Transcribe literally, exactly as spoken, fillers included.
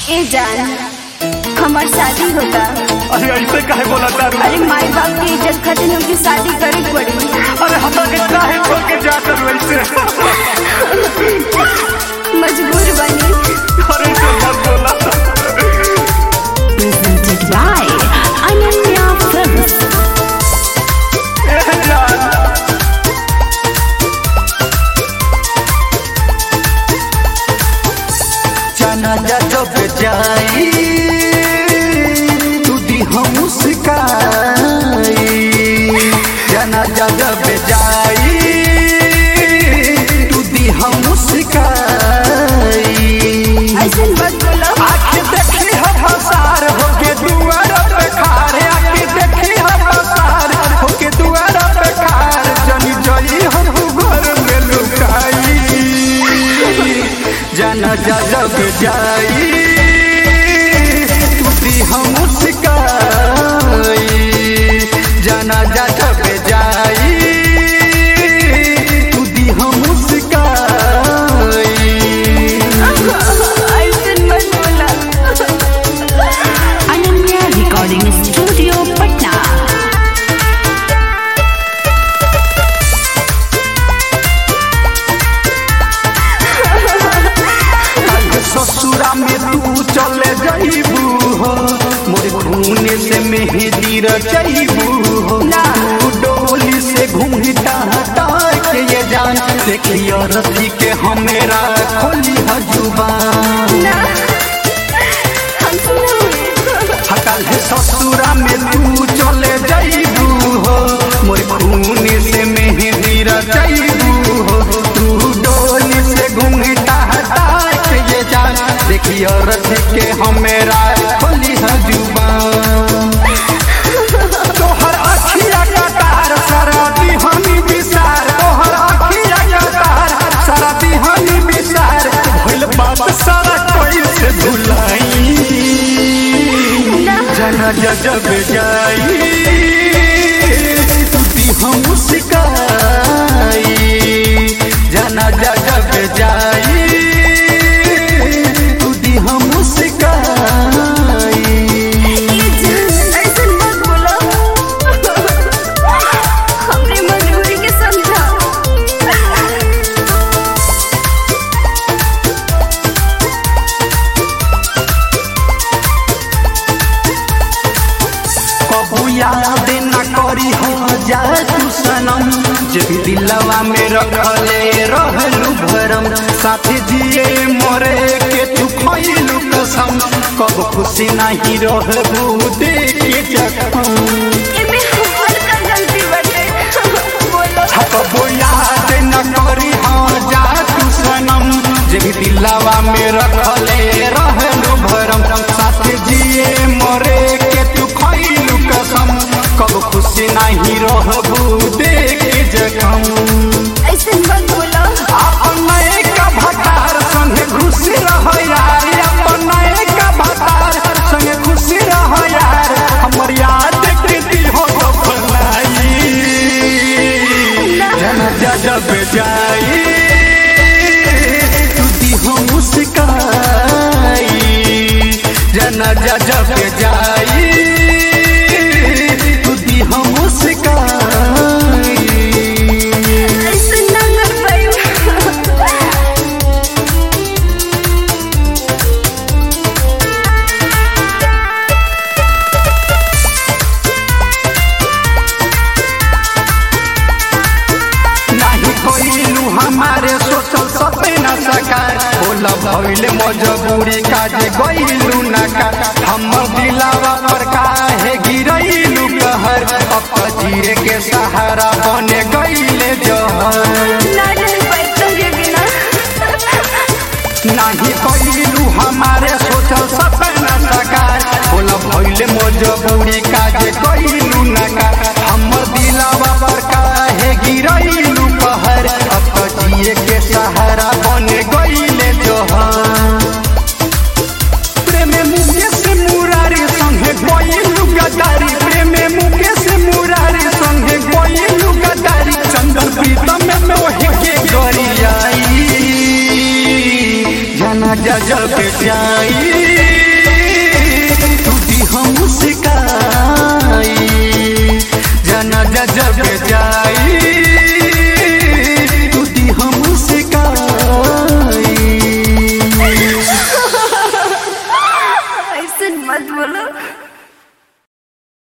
ए जान हमार शादी होता। अरे ऐसे काहे बोला तारू? अरे माई बाप की इज्जत खातिर उनकी शादी करे पड़ी। अरे हमरा के काहे छोड़ के जात वैसे? मजबूर बनी। अरे ऐसे मत बोला। Presented by Ananya Films। ए जान जाना जा जब जाई तू दी हम मुस्काई, जाना जा जब जाई तू दी हम मुस्काई। ऐसे मत बोलो। आँखें देखी हम हसार होके दुआर पे खार, आँखें देखी हम हसार होके दुआर पे खार, जनी जई हम घर में लुकाई। जाना जा जब जाई तू दी हम मुस्काई, जाना जा जब जाई तू दी हम मुस्काई। ऐसे मत बोलो। Ananya recording studio Patna. ससुरा में तू चले जाइबू हो, मोर खूने से मेहंदी रचाइबू हो। तू डोली से घूमता हटा के ये जान, देखियो रथी के हमेरा खोली जुबान। हटल है ससुरा में तू चले जाइबू हो, मोर खूने से मेहंदी रचाइबू हो। तू डोली से घूमता हटा के ये जान, देखियो रथ के हमेरा खोली जुबान। तोहर अखिया का तार शराबी हनी विसार, तोहर अखिया का तार शराबी हनी विसार, भइल बात सारा कोई से भुलाई। जाना जा जब जाई तू दी हम मुस्काई, जाना जा जब जाई तू दी हम मुस्काई। ऐसे मत बोलो। हमने मजबूरी के समझा। कबू याद न करी हो जा तू सनम, जब दिलवा में रखले रहलू भरम, साथे जिए मोरे के तू खइलू कसम, कब खुशी नहीं रहबू देखे जखम। एमे हमार का गलती बाटे। बोलो। कबू याद न करी हो जा तू सनम, जब दिलवा में रखले रहलू भरम, साथे जिए मोरे के तू खइलू कसम, कब खुशी नहीं रहबू देखे जखम। ऐसे मत बोलो। अपन नए का भतार संगे खुशी रह यार, अपन नए का भतार संगे खुशी रह यार, हमर याद के दी हो फलाई। जाना जा जब जाई तू दी हो मुस्काई, जाना जा जब जाई तू दी हो मुस्काई। ऐसे ना कर पाई। नहीं कोइलू हमारे सोचल सपना साकार, बोला भइले मजबूरी काजे गइलू नकार, हमर दिलावा पर काहे गिरइलू कहर, अब जीरे के सहारा बने गइले जहर। ना रह पाई तोरे बिना। नहीं कोइलू हमारे सोचल सपना साकार, बोला भइले मजबूरी काजे गइलू नकार, हमर दिलावा पर काहे गिरइलू कहर, अब जिए के सहारा बने गइले जहर। प्रेम मुकेश मुरारी संगे गइलू गदारी, प्रेम मुकेश मुरारी संगे गइलू गदारी, चंदन प्रीतम में मोहे के गरियाई। जाना जा जब जाई बोलो।